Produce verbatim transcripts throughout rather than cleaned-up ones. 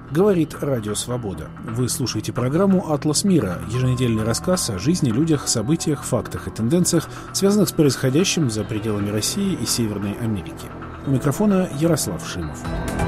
Говорит Радио Свобода. Вы слушаете программу «Атлас мира», еженедельный рассказ о жизни, людях, событиях, фактах и тенденциях, связанных с происходящим за пределами России и Северной Америки. У микрофона Ярослав Шимов.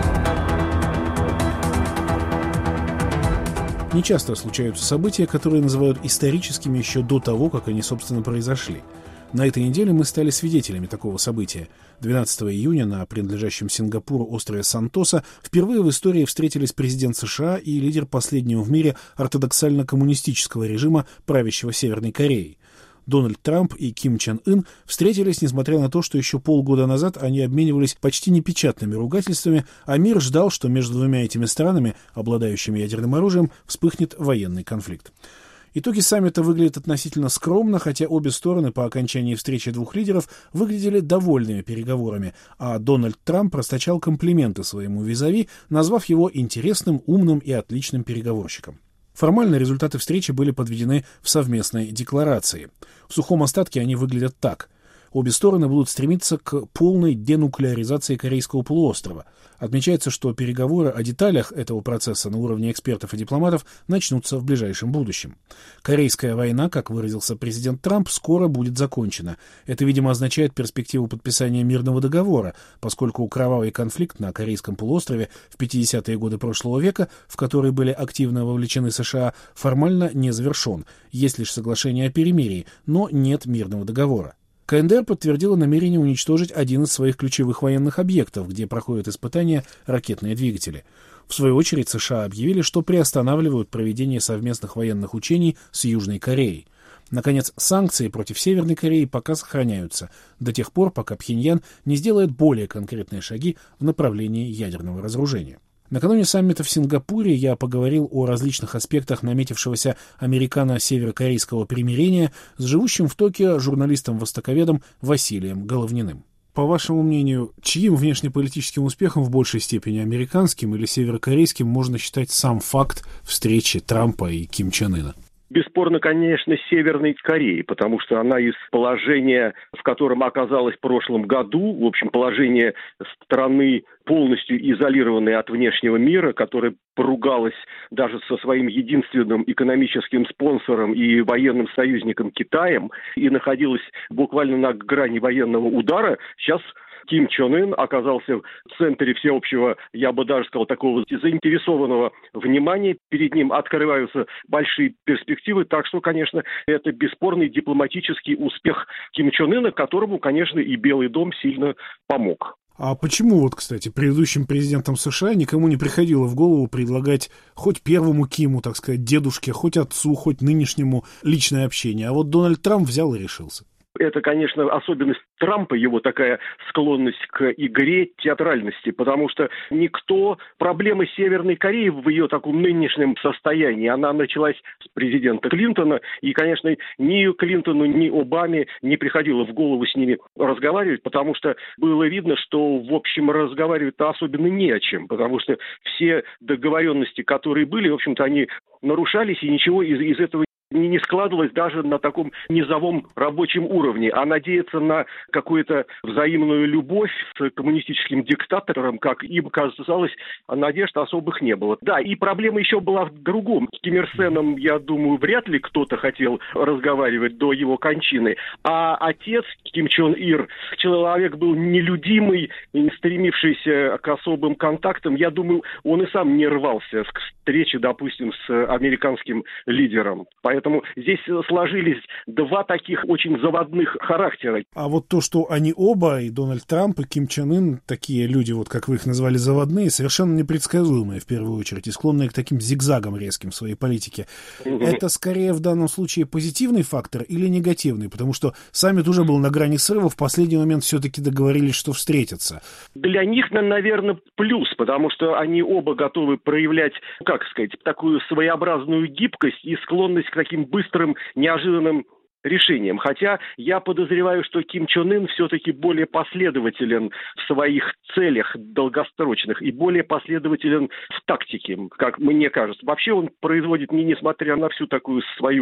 Нечасто случаются события, которые называют историческими еще до того, как они, собственно, произошли. На этой неделе мы стали свидетелями такого события. двенадцатого июня на принадлежащем Сингапуру острове Сантоса впервые в истории встретились президент США и лидер последнего в мире ортодоксально-коммунистического режима, правящего Северной Кореей. Дональд Трамп и Ким Чен Ын встретились, несмотря на то, что еще полгода назад они обменивались почти непечатными ругательствами, а мир ждал, что между двумя этими странами, обладающими ядерным оружием, вспыхнет военный конфликт. Итоги саммита выглядят относительно скромно, хотя обе стороны по окончании встречи двух лидеров выглядели довольными переговорами, а Дональд Трамп расточал комплименты своему визави, назвав его интересным, умным и отличным переговорщиком. Формально результаты встречи были подведены в совместной декларации. В сухом остатке они выглядят так. Обе стороны будут стремиться к полной денуклеаризации Корейского полуострова. Отмечается, что переговоры о деталях этого процесса на уровне экспертов и дипломатов начнутся в ближайшем будущем. Корейская война, как выразился президент Трамп, скоро будет закончена. Это, видимо, означает перспективу подписания мирного договора, поскольку кровавый конфликт на Корейском полуострове в пятидесятые годы прошлого века, в который были активно вовлечены США, формально не завершен. Есть лишь соглашение о перемирии, но нет мирного договора. КНДР подтвердила намерение уничтожить один из своих ключевых военных объектов, где проходят испытания ракетные двигатели. В свою очередь США объявили, что приостанавливают проведение совместных военных учений с Южной Кореей. Наконец, санкции против Северной Кореи пока сохраняются, до тех пор, пока Пхеньян не сделает более конкретные шаги в направлении ядерного разоружения. Накануне саммита в Сингапуре я поговорил о различных аспектах наметившегося американо-северокорейского примирения с живущим в Токио журналистом-востоковедом Василием Головниным. По вашему мнению, чьим внешнеполитическим успехом в большей степени, американским или северокорейским, можно считать сам факт встречи Трампа и Ким Чен Ына? Бесспорно, конечно, Северной Кореи, потому что она из положения, в котором оказалась в прошлом году, в общем, положение страны, полностью изолированной от внешнего мира, которая поругалась даже со своим единственным экономическим спонсором и военным союзником Китаем и находилась буквально на грани военного удара, сейчас Ким Чен Ын оказался в центре всеобщего, я бы даже сказал, такого заинтересованного внимания. Перед ним открываются большие перспективы. Так что, конечно, это бесспорный дипломатический успех Ким Чен Ына, которому, конечно, и Белый дом сильно помог. А почему, вот, кстати, предыдущим президентам США никому не приходило в голову предлагать хоть первому Киму, так сказать, дедушке, хоть отцу, хоть нынешнему личное общение? А вот Дональд Трамп взял и решился. Это, конечно, особенность Трампа, его такая склонность к игре, театральности, потому что никто... Проблема Северной Кореи в ее таком нынешнем состоянии, она началась с президента Клинтона, и, конечно, ни Клинтону, ни Обаме не приходило в голову с ними разговаривать, потому что было видно, что, в общем, разговаривать-то особенно не о чем, потому что все договоренности, которые были, в общем-то, они нарушались, и ничего из, из этого не складывалось даже на таком низовом рабочем уровне, а надеяться на какую-то взаимную любовь с коммунистическим диктатором, как им казалось, надежд особых не было. Да, и проблема еще была в другом. С Ким Ир Сеном, я думаю, вряд ли кто-то хотел разговаривать до его кончины, а отец Ким Чен Ир, человек был нелюдимый, не стремившийся к особым контактам, я думаю, он и сам не рвался к встрече, допустим, с американским лидером. Поэтому Поэтому здесь сложились два таких очень заводных характера. А вот то, что они оба, и Дональд Трамп, и Ким Чен Ын, такие люди, вот как вы их назвали, заводные, совершенно непредсказуемые в первую очередь, и склонные к таким зигзагам резким в своей политике. Mm-hmm. Это скорее в данном случае позитивный фактор или негативный? Потому что саммит уже был на грани срыва, в последний момент все-таки договорились, что встретятся. Для них, наверное, плюс, потому что они оба готовы проявлять, как сказать, такую своеобразную гибкость и склонность к таким быстрым, неожиданным решением. Хотя я подозреваю, что Ким Чен Ын все-таки более последователен в своих целях долгосрочных и более последователен в тактике, как мне кажется. Вообще он производит, не несмотря на всю такую свою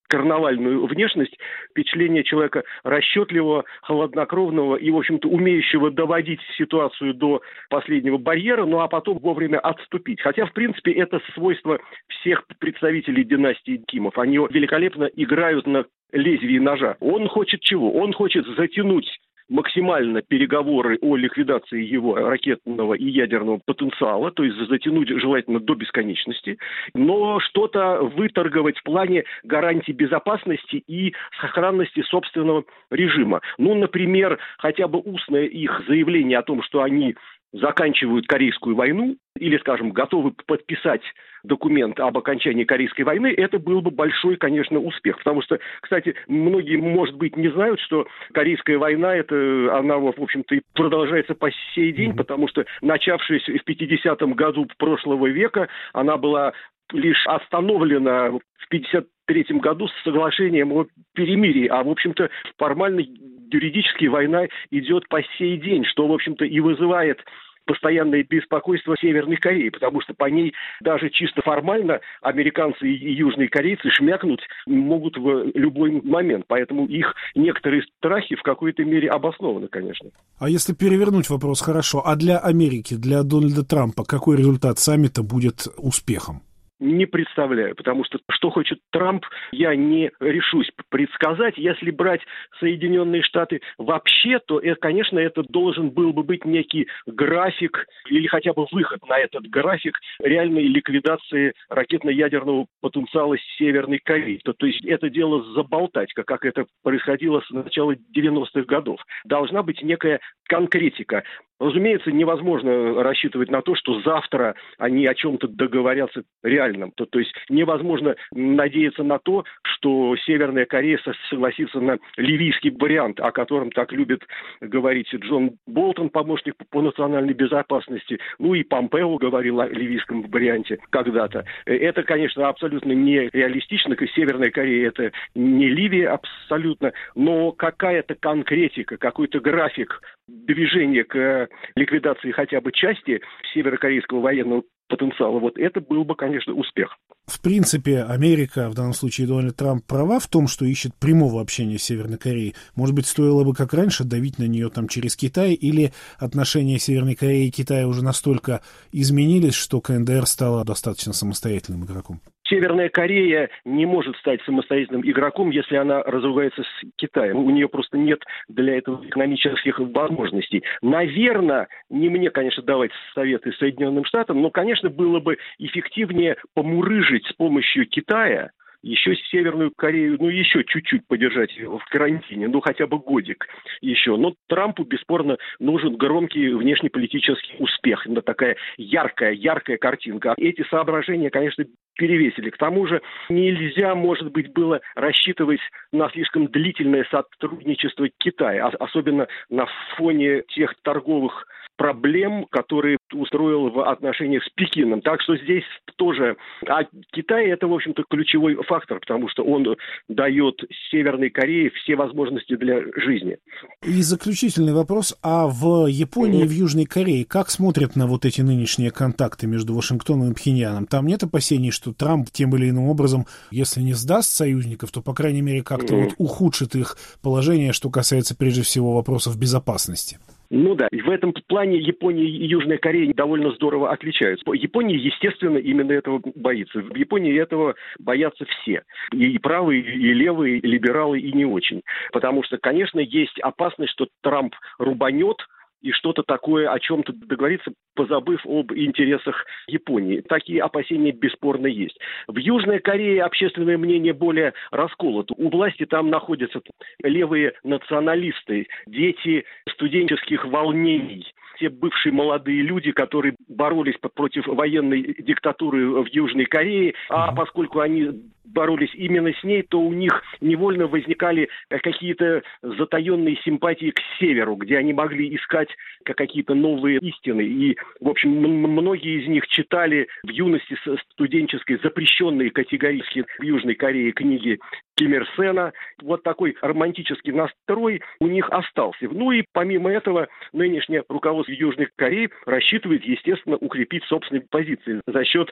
карнавальную внешность, впечатление человека расчетливого, холоднокровного и, в общем-то, умеющего доводить ситуацию до последнего барьера, ну а потом вовремя отступить. Хотя, в принципе, это свойство всех представителей династии Кимов. Они великолепно играют на лезвии ножа. Он хочет чего? Он хочет затянуть максимально переговоры о ликвидации его ракетного и ядерного потенциала, то есть затянуть желательно до бесконечности, но что-то выторговать в плане гарантий безопасности и сохранности собственного режима. Ну, например, хотя бы устное их заявление о том, что они заканчивают Корейскую войну или, скажем, готовы подписать документ об окончании Корейской войны, это был бы большой, конечно, успех. Потому что, кстати, многие, может быть, не знают, что Корейская война, это она, в общем-то, и продолжается по сей день, потому что, начавшись в пятидесятом году прошлого века, она была лишь остановлена в пятьдесят третьем году с соглашением о перемирии, а, в общем-то, формально юридически война идет по сей день, что, в общем-то, и вызывает постоянное беспокойство Северной Кореи, потому что по ней даже чисто формально американцы и южные корейцы шмякнуть могут в любой момент. Поэтому их некоторые страхи в какой-то мере обоснованы, конечно. А если перевернуть вопрос, хорошо, а для Америки, для Дональда Трампа какой результат саммита будет успехом? Не представляю, потому что что хочет Трамп, я не решусь предсказать. Если брать Соединенные Штаты вообще, то, это, конечно, это должен был бы быть некий график или хотя бы выход на этот график реальной ликвидации ракетно-ядерного потенциала Северной Кореи. То, то есть это дело заболтать, как, как это происходило с начала девяностых годов. Должна быть некая конкретика. Разумеется, невозможно рассчитывать на то, что завтра они о чем-то договорятся реальном. То, то есть невозможно надеяться на то, что Северная Корея согласится на ливийский вариант, о котором так любит говорить Джон Болтон, помощник по национальной безопасности. Ну и Помпео говорил о ливийском варианте когда-то. Это, конечно, абсолютно нереалистично. Северная Корея – это не Ливия абсолютно, но какая-то конкретика, какой-то график движения к ликвидации хотя бы части северокорейского военного потенциала, вот это был бы, конечно, успех. В принципе, Америка, в данном случае Дональд Трамп, права в том, что ищет прямого общения с Северной Кореей. Может быть, стоило бы, как раньше, давить на нее там через Китай, или отношения Северной Кореи и Китая уже настолько изменились, что КНДР стала достаточно самостоятельным игроком? Северная Корея не может стать самостоятельным игроком, если она разругается с Китаем. У нее просто нет для этого экономических возможностей. Наверное, не мне, конечно, давать советы Соединенным Штатам, но, конечно, было бы эффективнее помурыжить с помощью Китая еще Северную Корею, ну, еще чуть-чуть подержать в карантине, ну, хотя бы годик еще. Но Трампу, бесспорно, нужен громкий внешнеполитический успех. Это такая яркая, яркая картинка. Эти соображения, конечно, перевесили. К тому же нельзя, может быть, было рассчитывать на слишком длительное сотрудничество Китая, особенно на фоне тех торговых проблем, которые устроил в отношениях с Пекином. Так что здесь тоже... А Китай – это, в общем-то, ключевой фактор, потому что он дает Северной Корее все возможности для жизни. И заключительный вопрос. А в Японии и в Южной Корее как смотрят на вот эти нынешние контакты между Вашингтоном и Пхеньяном? Там нет опасений, что Трамп тем или иным образом, если не сдаст союзников, то, по крайней мере, как-то вот ухудшит их положение, что касается, прежде всего, вопросов безопасности? Ну да, в этом плане Япония и Южная Корея довольно здорово отличаются. Япония, естественно, именно этого боится. В Японии этого боятся все. И правые, и левые, и либералы, и не очень. Потому что, конечно, есть опасность, что Трамп рубанет и что-то такое о чем-то договориться, позабыв об интересах Японии. Такие опасения бесспорно есть. В Южной Корее общественное мнение более расколото. У власти там находятся левые националисты, дети студенческих волнений, те бывшие молодые люди, которые боролись против военной диктатуры в Южной Корее, а поскольку они боролись именно с ней, то у них невольно возникали какие-то затаенные симпатии к северу, где они могли искать какие-то новые истины. И, в общем, многие из них читали в юности студенческой запрещенные категорически в Южной Корее книги Ким Ир Сена. Вот такой романтический настрой у них остался. Ну и помимо этого, нынешнее руководство Южной Кореи рассчитывает, естественно, укрепить собственные позиции за счет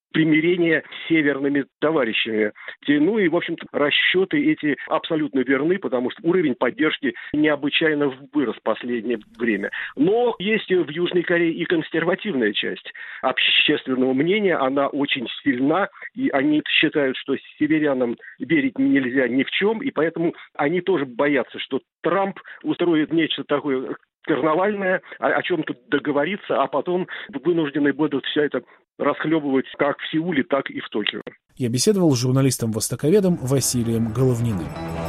примирения с северными товарищами. Ну и, в общем-то, расчеты эти абсолютно верны, потому что уровень поддержки необычайно вырос в последнее время. Но есть в Южной Корее и консервативная часть общественного мнения, она очень сильна, и они считают, что северянам верить нельзя ни в чем, и поэтому они тоже боятся, что Трамп устроит нечто такое карнавальное, о, о чем-то договориться, а потом вынуждены будут все это расхлебывать как в Сеуле, так и в Токио. Я беседовал с журналистом-востоковедом Василием Головниным.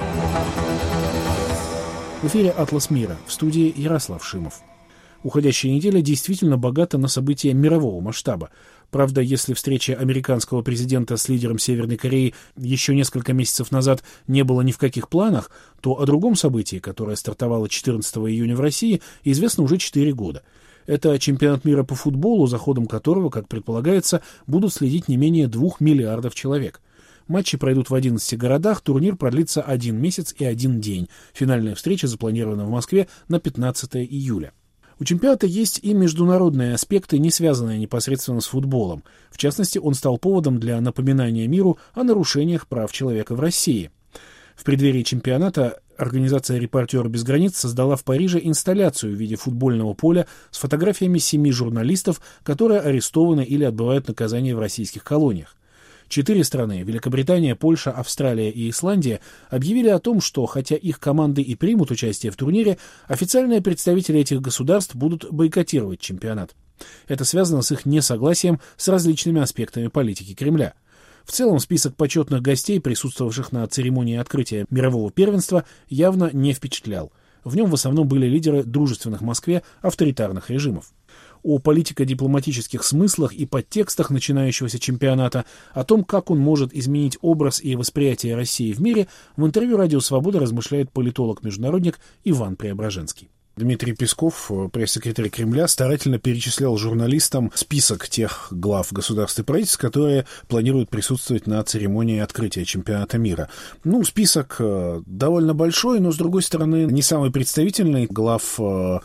В эфире «Атлас мира», в студии Ярослав Шимов. Уходящая неделя действительно богата на события мирового масштаба. Правда, если встреча американского президента с лидером Северной Кореи еще несколько месяцев назад не было ни в каких планах, то о другом событии, которое стартовало четырнадцатого июня в России, известно уже четыре года. Это чемпионат мира по футболу, за ходом которого, как предполагается, будут следить не менее двух миллиардов человек. Матчи пройдут в одиннадцати городах, турнир продлится один месяц и один день. Финальная встреча запланирована в Москве на пятнадцатого июля. У чемпионата есть и международные аспекты, не связанные непосредственно с футболом. В частности, он стал поводом для напоминания миру о нарушениях прав человека в России. В преддверии чемпионата организация «Репортеры без границ» создала в Париже инсталляцию в виде футбольного поля с фотографиями семи журналистов, которые арестованы или отбывают наказание в российских колониях. Четыре страны – Великобритания, Польша, Австралия и Исландия – объявили о том, что, хотя их команды и примут участие в турнире, официальные представители этих государств будут бойкотировать чемпионат. Это связано с их несогласием с различными аспектами политики Кремля. В целом, список почетных гостей, присутствовавших на церемонии открытия мирового первенства, явно не впечатлял. В нем в основном были лидеры дружественных Москве авторитарных режимов. О политико-дипломатических смыслах и подтекстах начинающегося чемпионата, о том, как он может изменить образ и восприятие России в мире, в интервью «Радио Свобода» размышляет политолог-международник Иван Преображенский. Дмитрий Песков, пресс-секретарь Кремля, старательно перечислял журналистам список тех глав государств и правительств, которые планируют присутствовать на церемонии открытия чемпионата мира. Ну, список довольно большой, но, с другой стороны, не самый представительный. Глав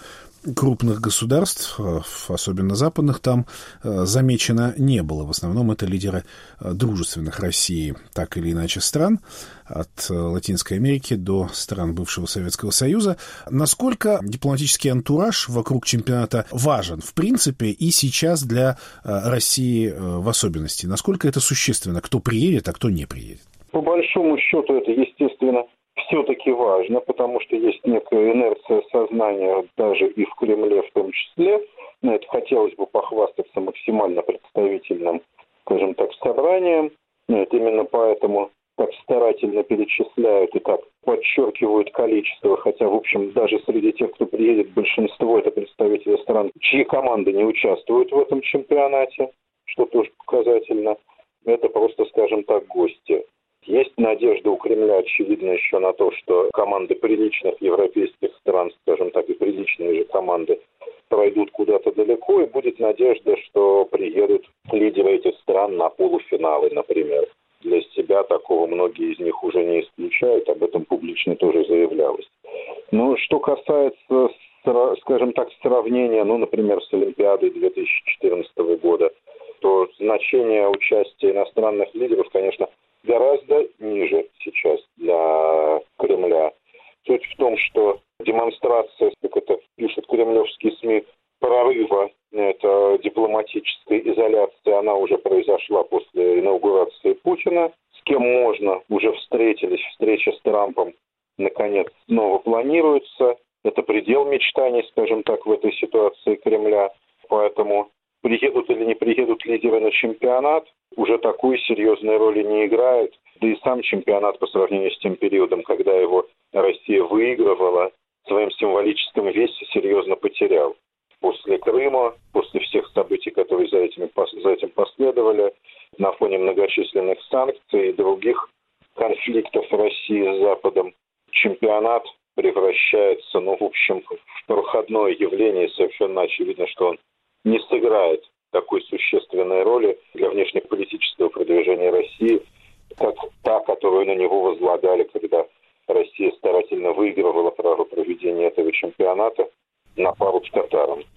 крупных государств, особенно западных, там замечено не было. В основном это лидеры дружественных России, так или иначе, стран, от Латинской Америки до стран бывшего Советского Союза. Насколько дипломатический антураж вокруг чемпионата важен, в принципе, и сейчас для России в особенности? Насколько это существенно? Кто приедет, а кто не приедет? По большому счету это, естественно, все-таки важно, потому что есть некая инерция сознания даже и в Кремле в том числе. Но это хотелось бы похвастаться максимально представительным, скажем так, собранием. Нет, именно поэтому так старательно перечисляют и так подчеркивают количество, хотя, в общем, даже среди тех, кто приедет, большинство это представители стран, чьи команды не участвуют в этом чемпионате, что тоже показательно. Это просто, скажем так, гости. Есть надежда у Кремля, очевидно, еще на то, что команды приличных европейских стран, скажем так, и приличные же команды пройдут куда-то далеко, и будет надежда, что приедут лидеры этих стран на полуфиналы, например. Для себя такого многие из них уже не исключают, об этом публично тоже заявлялось. Но что касается, скажем так, сравнения, ну, например, с Олимпиадой две тысячи четырнадцатого года, то значение участия иностранных лидеров, конечно, гораздо ниже сейчас для Кремля. Суть в том, что демонстрация, как это пишут кремлевские СМИ, прорыва, это дипломатической изоляции, она уже произошла после инаугурации Путина. С кем можно, уже встретились, встреча с Трампом, наконец, снова планируется. Это предел мечтаний, скажем так, в этой ситуации Кремля. Поэтому приедут или не приедут лидеры на чемпионат, уже такой серьезной роли не играет. Да и сам чемпионат по сравнению с тем периодом, когда его Россия выигрывала, в своем символическом весе серьезно потерял. После Крыма, после всех событий, которые за этим, за этим последовали, на фоне многочисленных санкций и других конфликтов России с Западом, чемпионат превращается, ну, в общем, в проходное явление. Совершенно очевидно, что он не сыграет такой существенной роли для внешнеполитического продвижения России, как та, которую на него возлагали, когда Россия старательно выигрывала право проведения этого чемпионата на пару с Катаром.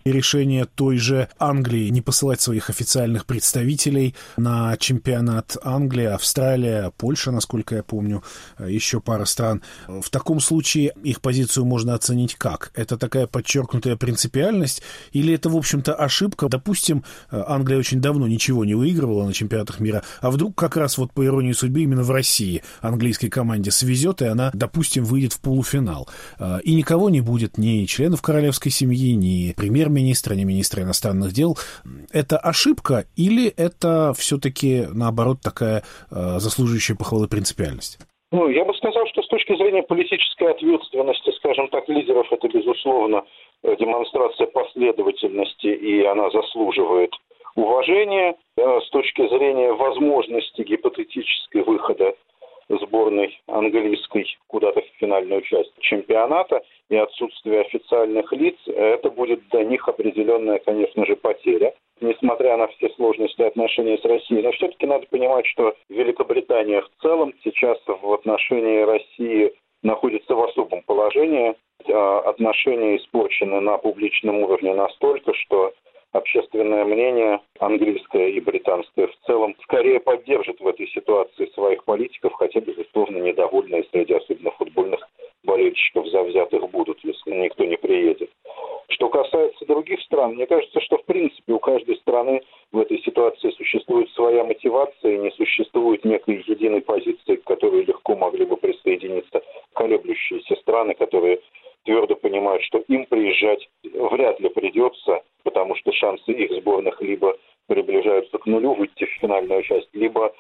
решение той же Англии не посылать своих официальных представителей на чемпионат Англии, Австралия, Польша, насколько я помню, еще пара стран. В таком случае их позицию можно оценить как? Это такая подчеркнутая принципиальность или это, в общем-то, ошибка? Допустим, Англия очень давно ничего не выигрывала на чемпионатах мира, а вдруг как раз вот по иронии судьбы именно в России английской команде свезет, и она, допустим, выйдет в полуфинал. И никого не будет, ни членов королевской семьи, ни премьер-министра, ни министра иностранных дел. Это ошибка или это все-таки, наоборот, такая заслуживающая похвалы принципиальность? Ну, я бы сказал, что с точки зрения политической ответственности, скажем так, лидеров, это, безусловно, демонстрация последовательности, и она заслуживает уважения. С точки зрения возможности гипотетической выхода сборной английской куда-то в финальную часть чемпионата и отсутствие официальных лиц, это будет для них определенная, конечно же, потеря, несмотря на все сложности отношений с Россией. Но все-таки надо понимать, что Великобритания в целом сейчас в отношении России находится в особом положении. Отношения испорчены на публичном уровне настолько, что общественное мнение английское и британское в целом скорее поддержит в этой ситуации своих политиков, хотя, безусловно, недовольные среди особенно футбольных болельщиков завзятых будут, если никто не приедет. Что касается других стран, мне кажется, что в принципе у каждой страны в этой ситуации существует своя мотивация и не существует некой единой позиции, к которой легко могли бы присоединиться колеблющиеся страны, которые твердо понимают, что им приезжать вряд ли придется, потому что шансы их сборных либо приближаются к нулю выйти в финальную часть, либо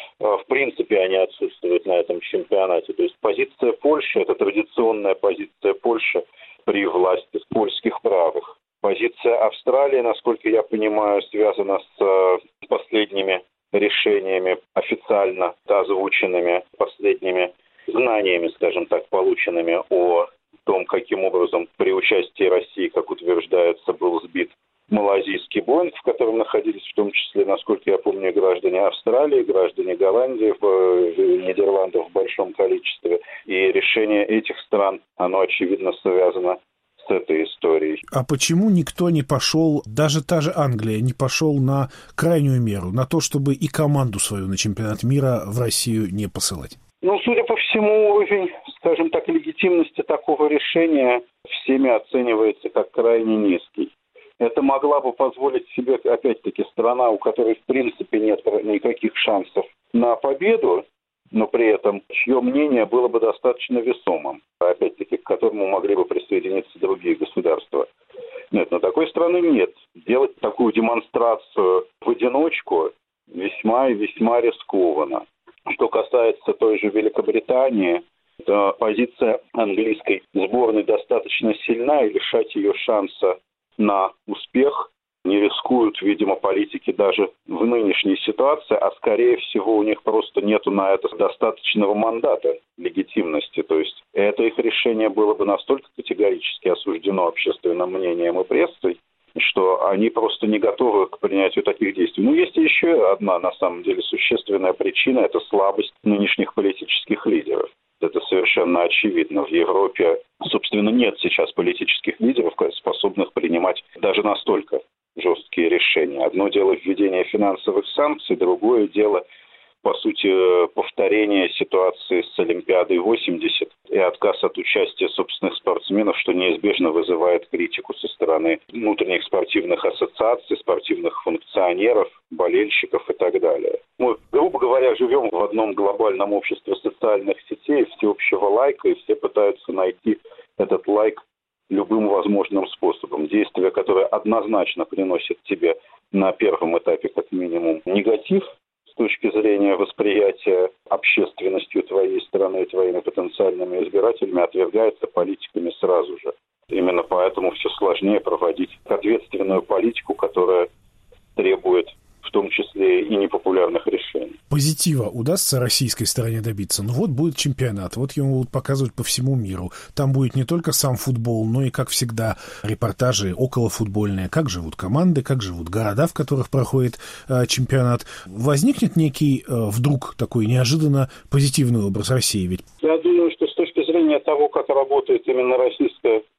в принципе они отсутствуют на этом чемпионате. То есть позиция Польши – это традиционная позиция Польши при власти польских правых. Позиция Австралии, насколько я понимаю, связана с последними решениями, официально озвученными, последними знаниями, скажем так, полученными о том, каким образом при участии России, как утверждается, был сбит малайзийский Боинг, в котором находились в том числе, насколько я помню, граждане Австралии, граждане Голландии, Нидерландов в большом количестве. И решение этих стран, оно, очевидно, связано с этой историей. А почему никто не пошел, даже та же Англия, не пошел на крайнюю меру, на то, чтобы и команду свою на чемпионат мира в Россию не посылать? Ну, судя по всему, уровень, скажем так, легитимности такого решения всеми оценивается как крайне низкий. Это могла бы позволить себе, опять-таки, страна, у которой, в принципе, нет никаких шансов на победу, но при этом чье мнение было бы достаточно весомым, опять-таки, к которому могли бы присоединиться другие государства. Нет, но такой страны нет. Делать такую демонстрацию в одиночку весьма и весьма рискованно. Что касается той же Великобритании, то позиция английской сборной достаточно сильна, и лишать ее шанса на успех не рискуют, видимо, политики даже в нынешней ситуации, а скорее всего у них просто нету на это достаточного мандата легитимности. То есть это их решение было бы настолько категорически осуждено общественным мнением и прессой, что они просто не готовы к принятию таких действий. Но есть еще одна, на самом деле, существенная причина – это слабость нынешних политических лидеров. Это совершенно очевидно. В Европе, собственно, нет сейчас политических лидеров, способных принимать даже настолько жесткие решения. Одно дело введение финансовых санкций, другое дело, по сути, повторение ситуации с Олимпиадой восемьдесят и отказ от участия собственных спортсменов, что неизбежно вызывает критику со стороны внутренних спортивных ассоциаций, спортивных функционеров, болельщиков и так далее. Мы, грубо говоря, живем в одном глобальном обществе социальных сетей, всеобщего лайка, и все пытаются найти этот лайк любым возможным способом. Действие, которое однозначно приносит тебе на первом этапе как минимум негатив, с точки зрения восприятия общественностью твоей страны, твоими потенциальными избирателями, отвергается политиками сразу же. Именно поэтому все сложнее проводить ответственную политику, которая требует в том числе и непопулярных решений. Позитива удастся российской стороне добиться? Ну вот будет чемпионат, вот его будут показывать по всему миру. Там будет не только сам футбол, но и, как всегда, репортажи околофутбольные. Как живут команды, как живут города, в которых проходит э, чемпионат. Возникнет некий э, вдруг такой неожиданно позитивный образ России ведь? Я думаю, что с точки зрения того, как работает именно российская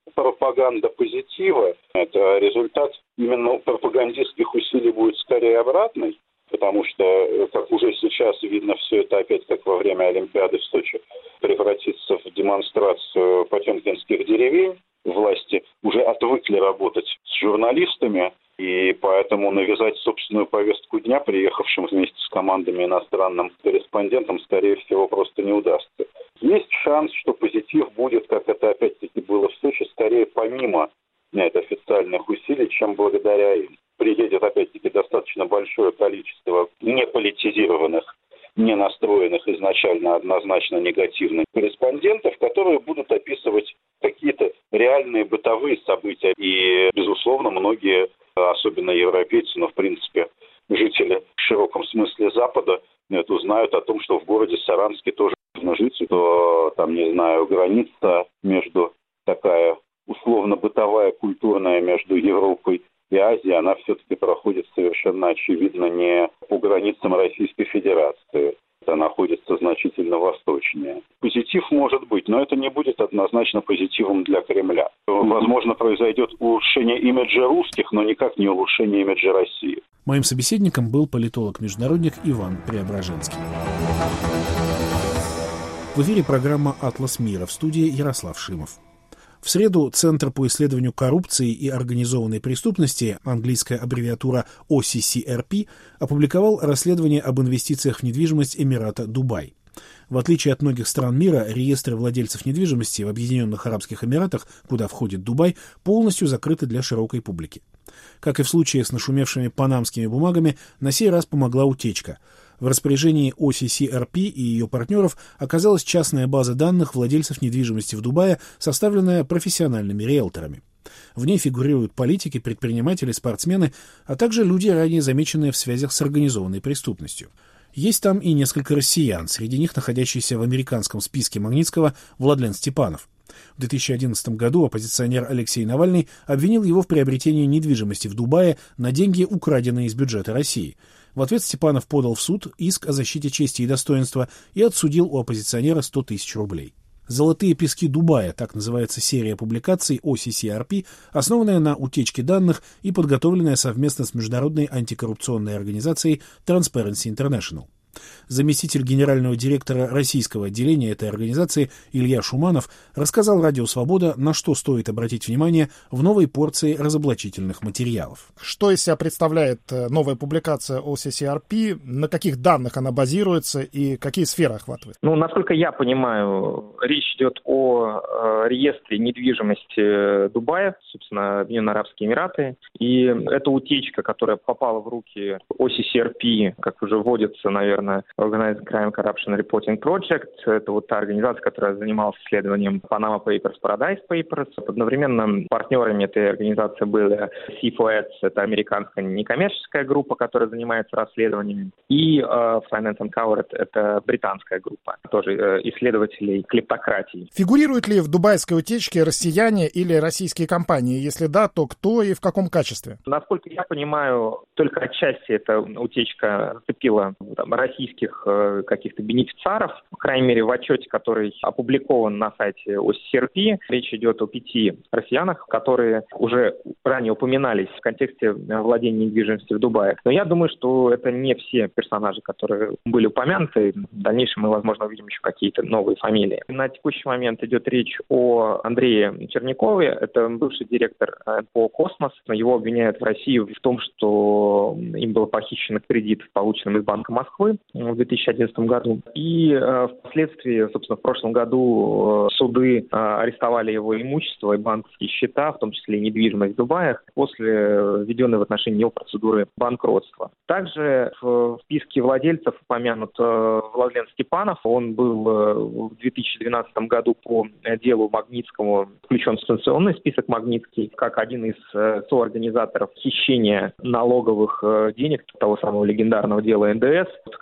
пропаганда позитива, это результат именно пропагандистских усилий будет скорее обратный, потому что, как уже сейчас видно, все это опять, как во время Олимпиады в Сочи, превратится в демонстрацию потемкинских деревень. Власти уже отвыкли работать с журналистами, и поэтому навязать собственную повестку дня приехавшим вместе с командами иностранным корреспондентам, скорее всего, просто не удастся. Есть шанс, что позитив будет, как это опять-таки было в Сочи, скорее помимо нет, официальных усилий, чем благодаря им. Приедет опять-таки достаточно большое количество неполитизированных, не настроенных изначально однозначно негативных корреспондентов, которые будут описывать какие-то реальные бытовые события. И, безусловно, многие, особенно европейцы, но, в принципе, жители в широком смысле Запада, нет, узнают о том, что в городе Саранске тоже нужно жить, то, там, не знаю, граница между такая условно-бытовая, культурная между Европой и Азией, она все-таки проходит совершенно очевидно не по границам Российской Федерации. Это находится значительно восточнее. Позитив может быть, но это не будет однозначно позитивом для Кремля. Возможно, произойдет улучшение имиджа русских, но никак не улучшение имиджа России. Моим собеседником был политолог-международник Иван Преображенский. В эфире программа «Атлас мира», в студии Ярослав Шимов. В среду Центр по исследованию коррупции и организованной преступности, английская аббревиатура о си си эр пи, опубликовал расследование об инвестициях в недвижимость Эмирата Дубай. В отличие от многих стран мира, реестры владельцев недвижимости в Объединенных Арабских Эмиратах, куда входит Дубай, полностью закрыты для широкой публики. Как и в случае с нашумевшими панамскими бумагами, на сей раз помогла утечка. В распоряжении о си си эр пи и ее партнеров оказалась частная база данных владельцев недвижимости в Дубае, составленная профессиональными риэлторами. В ней фигурируют политики, предприниматели, спортсмены, а также люди, ранее замеченные в связях с организованной преступностью. Есть там и несколько россиян, среди них находящийся в американском списке Магнитского Владлен Степанов. В две тысячи одиннадцатом году оппозиционер Алексей Навальный обвинил его в приобретении недвижимости в Дубае на деньги, украденные из бюджета России. В ответ Степанов подал в суд иск о защите чести и достоинства и отсудил у оппозиционера сто тысяч рублей. «Золотые пески Дубая» — так называется серия публикаций о си си эр пи, основанная на утечке данных и подготовленная совместно с международной антикоррупционной организацией Transparency International. Заместитель генерального директора российского отделения этой организации Илья Шуманов рассказал «Радио Свобода», на что стоит обратить внимание в новой порции разоблачительных материалов. Что из себя представляет новая публикация о си си эр пи, на каких данных она базируется и какие сферы охватывает? Ну, насколько я понимаю, речь идет о э, реестре недвижимости Дубая, собственно, Объединенные Арабские Эмираты. И эта утечка, которая попала в руки о си си эр пи, как уже вводится, наверное, Organized Crime Corruption Reporting Project. Это вот та организация, которая занималась исследованием Panama Papers, Paradise Papers. Одновременно партнерами этой организации были си эф о эс, это американская некоммерческая группа, которая занимается расследованиями, и uh, Finance Uncovered, это британская группа, тоже uh, исследователей клептократии. Фигурируют ли в дубайской утечке россияне или российские компании? Если да, то кто и в каком качестве? Насколько я понимаю, только отчасти эта утечка зацепила там, российских э, каких-то бенефициаров. По крайней мере, в отчете, который опубликован на сайте о си си эр пи, речь идет о пяти россиянах, которые уже ранее упоминались в контексте владения недвижимостью в Дубае. Но я думаю, что это не все персонажи, которые были упомянуты. В дальнейшем мы, возможно, увидим еще какие-то новые фамилии. На текущий момент идет речь о Андрее Чернякове. Это бывший директор эн пэ о «Космос». Его обвиняют в России в том, что им был похищен кредит, полученный из Банка Москвы в две тысячи одиннадцатом году. И э, впоследствии, собственно, в прошлом году э, суды э, арестовали его имущество и банковские счета, в том числе и недвижимость в Дубае, после введенной в отношении него процедуры банкротства. Также в списке владельцев упомянут э, Владлен Степанов. Он был э, в две тысячи двенадцатом году по делу Магнитскому включен в санкционный список Магнитский, как один из э, соорганизаторов хищения налоговых э, денег того самого легендарного дела эн дэ эс,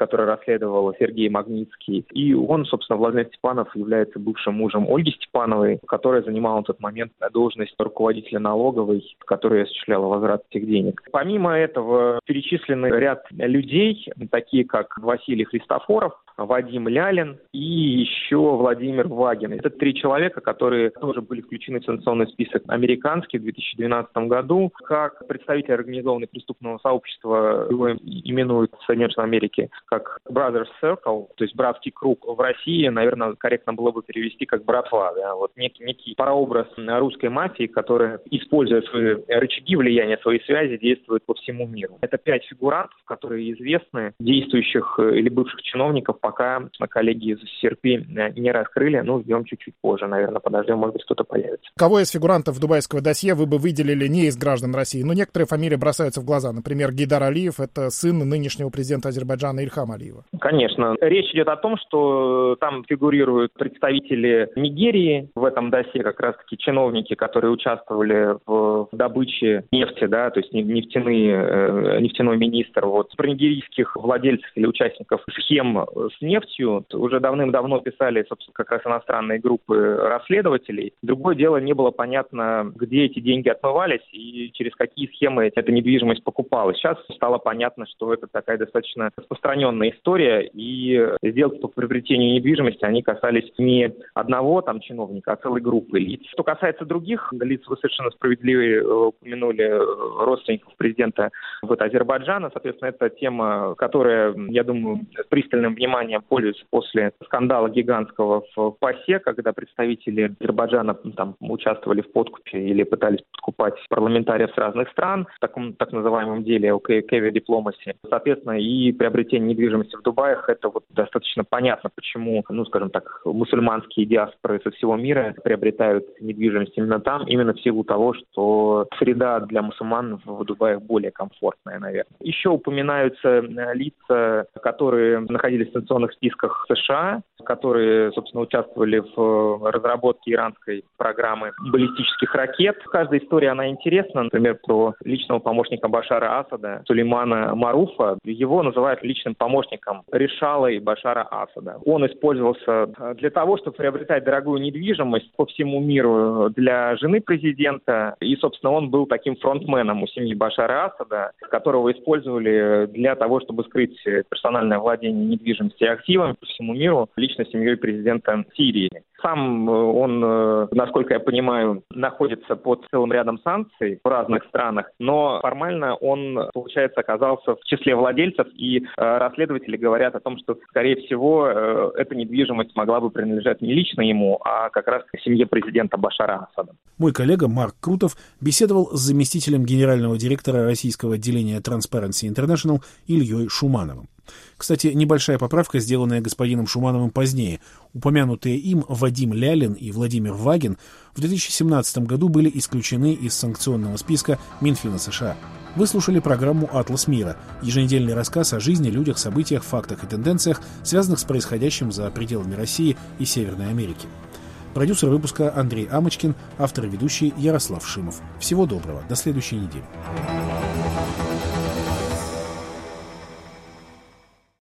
который расследовал Сергей Магнитский. И он, собственно, Владимир Степанов, является бывшим мужем Ольги Степановой, которая занимала на тот момент должность руководителя налоговой, которая осуществляла возврат этих денег. Помимо этого перечислены ряд людей, такие как Василий Христофоров, Вадим Лялин и еще Владимир Вагин. Это три человека, которые тоже были включены в санкционный список американский в две тысячи двенадцатом году. Как представитель организованного преступного сообщества, его именуют в Соединенных Америке как Brothers Circle, то есть братский круг. В России, наверное, корректно было бы перевести как братва. Да? Вот некий, некий прообраз русской мафии, которая, используя свои рычаги влияния, свои связи, действует по всему миру. Это пять фигурантов, которые известны, действующих или бывших чиновников, пока коллеги из си ар пи не раскрыли. Ну, ждем чуть-чуть позже, наверное, подождем, может быть, кто-то появится. Кого из фигурантов дубайского досье вы бы выделили не из граждан России? Ну, некоторые фамилии бросаются в глаза. Например, Гейдар Алиев — это сын нынешнего президента Азербайджана Ильхама Алиева. Конечно. Речь идет о том, что там фигурируют представители Нигерии в этом досье, как раз-таки чиновники, которые участвовали в добыче нефти, да, то есть нефтяные, нефтяной министр. Вот про нигерийских владельцев или участников схем с нефтью уже давным-давно писали, собственно, как раз иностранные группы расследователей. Другое дело, не было понятно, где эти деньги отмывались и через какие схемы эта недвижимость покупалась. Сейчас стало понятно, что это такая достаточно распространенная история, и сделки по приобретению недвижимости, они касались не одного там чиновника, а целой группы лиц. Что касается других лиц, вы совершенно справедливо упомянули родственников президента вот, Азербайджана. Соответственно, это тема, которая, я думаю, с пристальным вниманием пользуется после скандала гигантского в ПАСЕ, когда представители Азербайджана там участвовали в подкупе или пытались подкупать парламентариев с разных стран в таком так называемом деле о Heavy Diplomacy. Соответственно, и приобретение недвижимости в Дубаях — это вот достаточно понятно, почему, ну, скажем так, мусульманские диаспоры со всего мира приобретают недвижимость именно там, именно в силу того, что среда для мусульман в Дубае более комфортная, наверное. Еще упоминаются лица, которые находились в санкционных списках США, которые, собственно, участвовали в разработке иранской программы баллистических ракет. Каждая история, она интересна. Например, про личного помощника Башара Асада, Сулеймана Маруфа. Его называют личным помощником решалой Башара Асада. Он использовался для того, чтобы приобретать дорогую недвижимость по всему миру для жены президента. И, собственно, он был таким фронтменом у семьи Башара Асада, которого использовали для того, чтобы скрыть персональное владение недвижимостью и активами по всему миру лично семьей президента Сирии. Сам он, насколько я понимаю, находится под целым рядом санкций в разных странах, но формально он, получается, оказался в числе владельцев, и расследователи говорят о том, что, скорее всего, эта недвижимость могла бы принадлежать не лично ему, а как раз семье президента Башара Асада. Мой коллега Марк Крутов беседовал с заместителем генерального директора российского отделения Transparency International Ильей Шумановым. Кстати, небольшая поправка, сделанная господином Шумановым позднее. Упомянутые им Вадим Лялин и Владимир Вагин в две тысячи семнадцатом году были исключены из санкционного списка Минфина США. Вы слушали программу «Атлас мира», еженедельный рассказ о жизни, людях, событиях, фактах и тенденциях, связанных с происходящим за пределами России и Северной Америки. Продюсер выпуска Андрей Амочкин, автор и ведущий Ярослав Шимов. Всего доброго, до следующей недели.